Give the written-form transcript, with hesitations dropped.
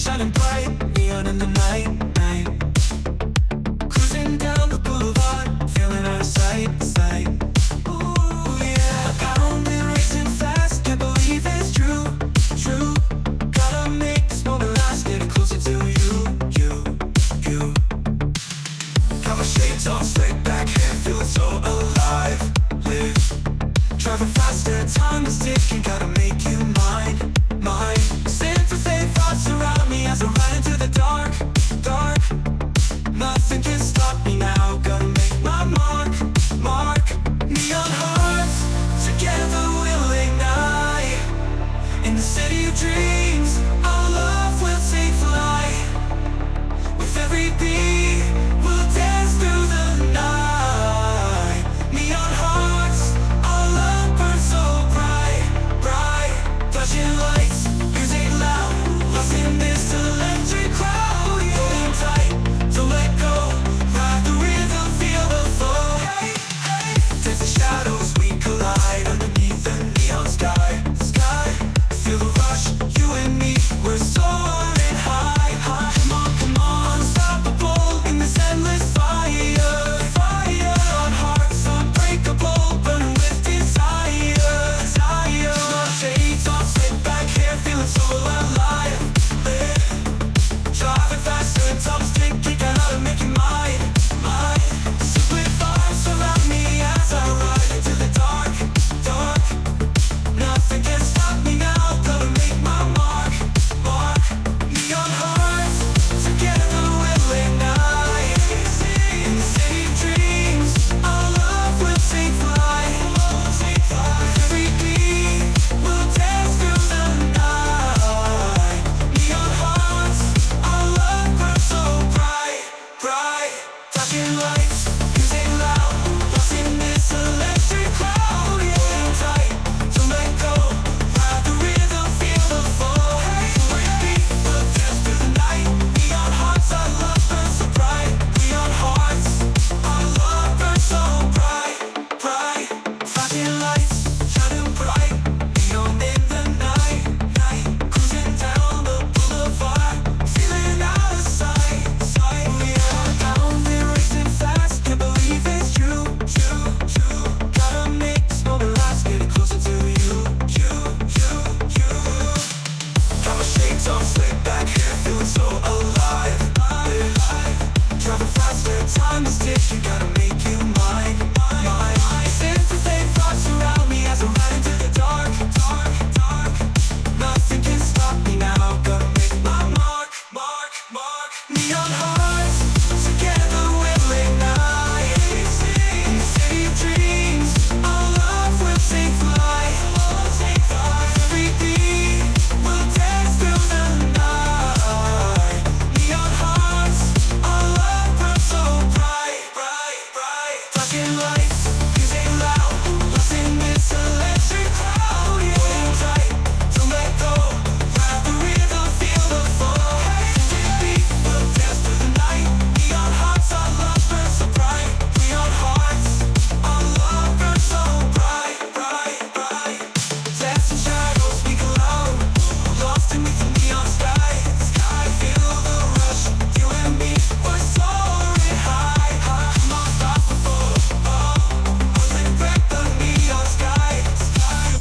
shining bright, neon in the night, night. Cruising down the boulevard, feeling out of sight, sight. Ooh, yeah. I got only racing fast, can't believe it's true, true. Gotta make this moment last, getting closer to you, you. Got my shades on, slick back hair, feeling so alive. Live, driving faster, time is ticking, gotta make you mine.